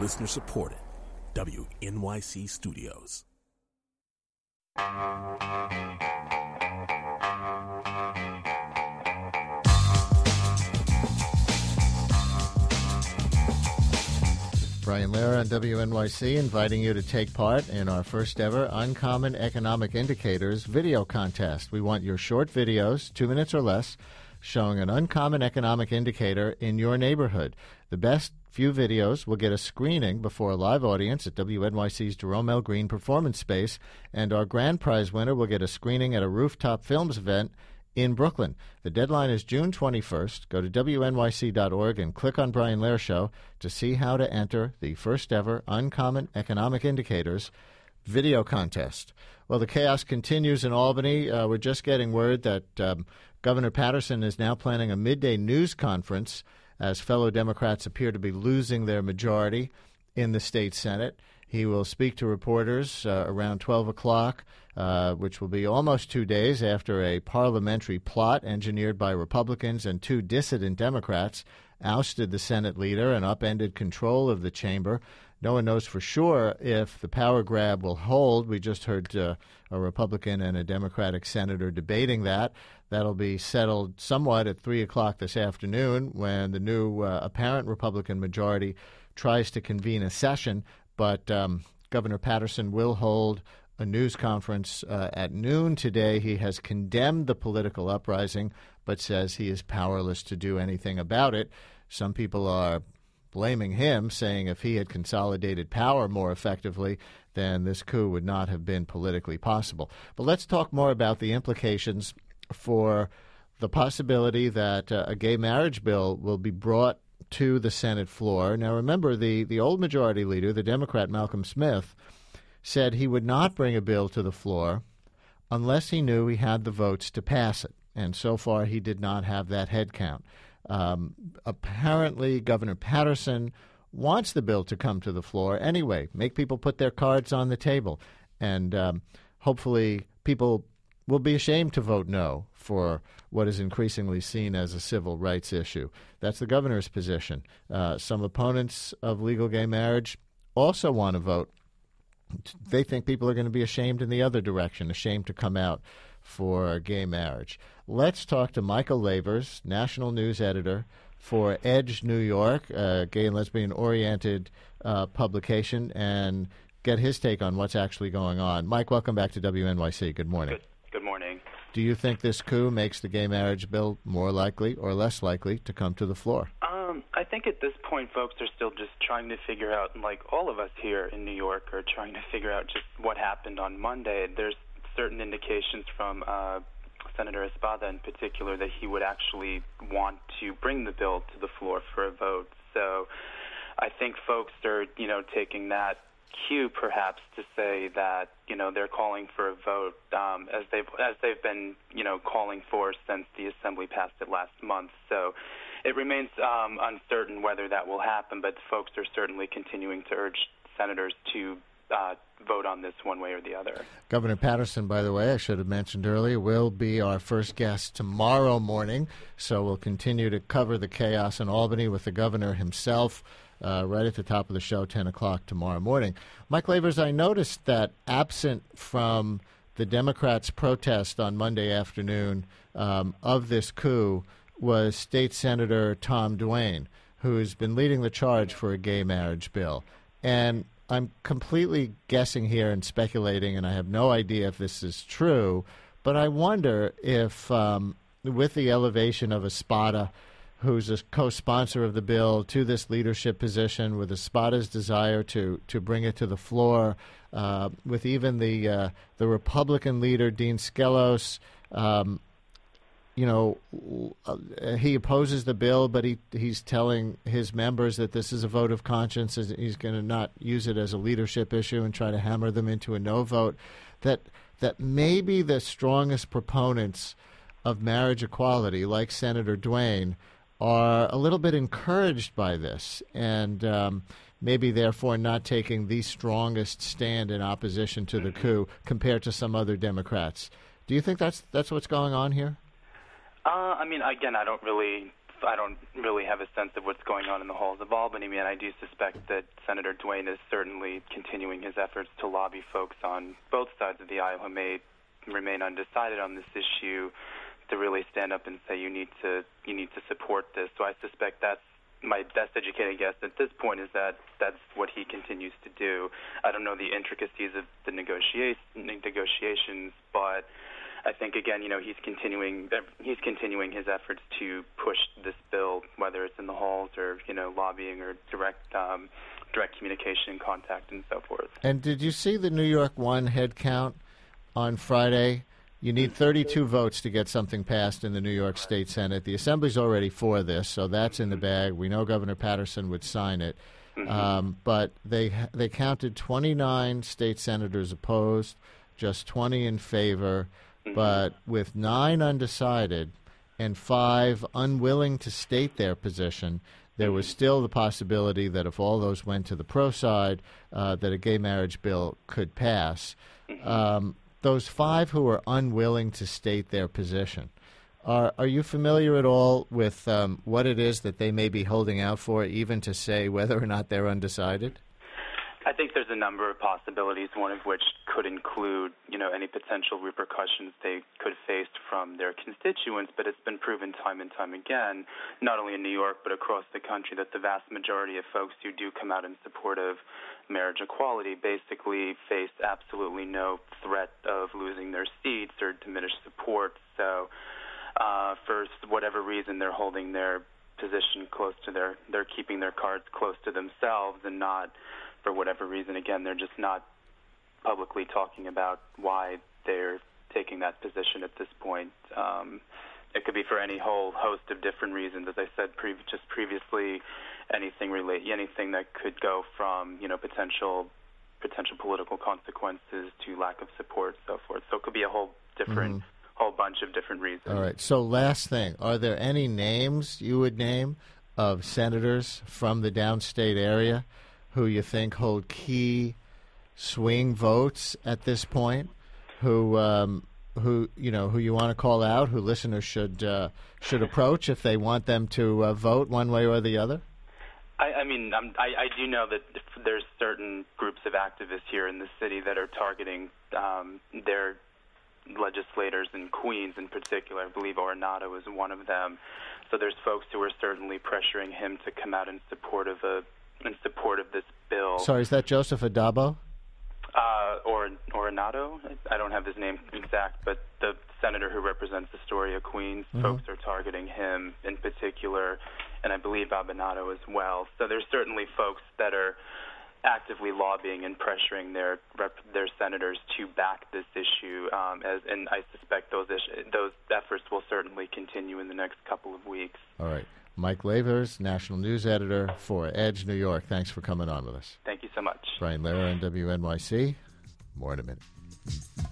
Listener supported. WNYC Studios. Brian Lehrer on WNYC inviting you to take part in our first ever Uncommon Economic Indicators video contest. We want your short videos, 2 minutes or less, showing an uncommon economic indicator in your neighborhood. The best few videos will get a screening before a live audience at WNYC's Jerome L. Green Performance Space, and our grand prize winner will get a screening at a rooftop films event in Brooklyn. The deadline is June 21st. Go to WNYC.org and click on Brian Lehrer Show to see how to enter the first ever Uncommon Economic Indicators video contest. Well, the chaos continues in Albany. We're just getting word that Governor Patterson is now planning a midday news conference as fellow Democrats appear to be losing their majority in the state Senate. He will speak to reporters around 12 o'clock, which will be almost 2 days after a parliamentary plot engineered by Republicans and two dissident Democrats ousted the Senate leader and upended control of the chamber. No one knows for sure if the power grab will hold. We just heard a Republican and a Democratic senator debating that. That'll be settled somewhat at 3 o'clock this afternoon when the new apparent Republican majority tries to convene a session. But Governor Patterson will hold a news conference at noon today. He has condemned the political uprising, but says he is powerless to do anything about it. Some people are blaming him, saying if he had consolidated power more effectively, then this coup would not have been politically possible. But let's talk more about the implications for the possibility that a gay marriage bill will be brought to the Senate floor. Now, remember, the old majority leader, the Democrat Malcolm Smith, said he would not bring a bill to the floor unless he knew he had the votes to pass it. And so far, he did not have that head count. Apparently, Governor Patterson wants the bill to come to the floor anyway, make people put their cards on the table. And hopefully people will be ashamed to vote no for what is increasingly seen as a civil rights issue. That's the governor's position. Some opponents of legal gay marriage also want to vote. They think people are going to be ashamed in the other direction, ashamed to come out for gay marriage. Let's talk to Michael Lavers, national news editor for Edge New York, a gay and lesbian-oriented publication, and get his take on what's actually going on. Mike, welcome back to WNYC. Good morning. Good morning. Do you think this coup makes the gay marriage bill more likely or less likely to come to the floor? I think at this point, folks are still just trying to figure out, like all of us here in New York are trying to figure out just what happened on Monday. There's certain indications from Senator Espada in particular that he would actually want to bring the bill to the floor for a vote. So I think folks are, taking that cue perhaps to say that, they're calling for a vote as they've been, calling for since the Assembly passed it last month. So it remains uncertain whether that will happen, but folks are certainly continuing to urge senators to vote on this one way or the other. Governor Patterson, by the way, I should have mentioned earlier, will be our first guest tomorrow morning, so we'll continue to cover the chaos in Albany with the governor himself right at the top of the show, 10 o'clock tomorrow morning. Mike Lavers, I noticed that absent from the Democrats' protest on Monday afternoon of this coup was State Senator Tom Duane, who's been leading the charge for a gay marriage bill. And I'm completely guessing here and speculating, and I have no idea if this is true, but I wonder if with the elevation of Espada, who's a co-sponsor of the bill, to this leadership position, with Espada's desire to bring it to the floor, with even the Republican leader, Dean Skelos, he opposes the bill, but he's telling his members that this is a vote of conscience. He's going to not use it as a leadership issue and try to hammer them into a no vote. That maybe the strongest proponents of marriage equality, like Senator Duane, are a little bit encouraged by this and maybe therefore not taking the strongest stand in opposition to the coup compared to some other Democrats. Do you think that's what's going on here? Again, I don't really I don't really have a sense of what's going on in the halls of Albany, and I do suspect that Senator Duane is certainly continuing his efforts to lobby folks on both sides of the aisle who may remain undecided on this issue to really stand up and say you need to support this. So I suspect that's my best educated guess at this point is that that's what he continues to do. I don't know the intricacies of the negotiations, but I think again, he's continuing his efforts to push this bill, whether it's in the halls or lobbying or direct communication, contact, and so forth. And did you see the New York 1 head count on Friday? You need 32 votes to get something passed in the New York State Senate. The Assembly's already for this, so that's in the bag. We know Governor Patterson would sign it. But they counted 29 state senators opposed, just 20 in favor. But with 9 undecided and 5 unwilling to state their position, there was still the possibility that if all those went to the pro side, that a gay marriage bill could pass. Those 5 who are unwilling to state their position, are you familiar at all with what it is that they may be holding out for, even to say whether or not they're undecided? I think there's a number of possibilities, one of which could include, any potential repercussions they could face from their constituents, but it's been proven time and time again, not only in New York but across the country, that the vast majority of folks who do come out in support of marriage equality basically face absolutely no threat of losing their seats or diminished support. So for whatever reason, they're holding their position close to they're keeping their cards close to themselves, and not, for whatever reason, again, they're just not publicly talking about why they're taking that position at this point. It could be for any whole host of different reasons. As I said just previously, anything that could go from potential political consequences to lack of support, so forth. So it could be a whole bunch of different reasons. All right. So last thing, are there any names you would name of senators from the downstate area who you think hold key swing votes at this point, who you want to call out, who listeners should approach if they want them to vote one way or the other? I do know that there's certain groups of activists here in the city that are targeting their legislators in Queens in particular. I believe Ornato is one of them. So there's folks who are certainly pressuring him to come out in support of this bill. Sorry, is that Joseph Adabo? Ornato? I don't have his name exact, but the senator who represents Astoria, Queens, folks are targeting him in particular, and I believe Abinato as well. So there's certainly folks that are actively lobbying and pressuring their senators to back this issue, and I suspect those efforts will certainly continue in the next couple of weeks. All right. Mike Lavers, national news editor for Edge New York. Thanks for coming on with us. Thank you so much. Brian Lehrer on WNYC. More in a minute.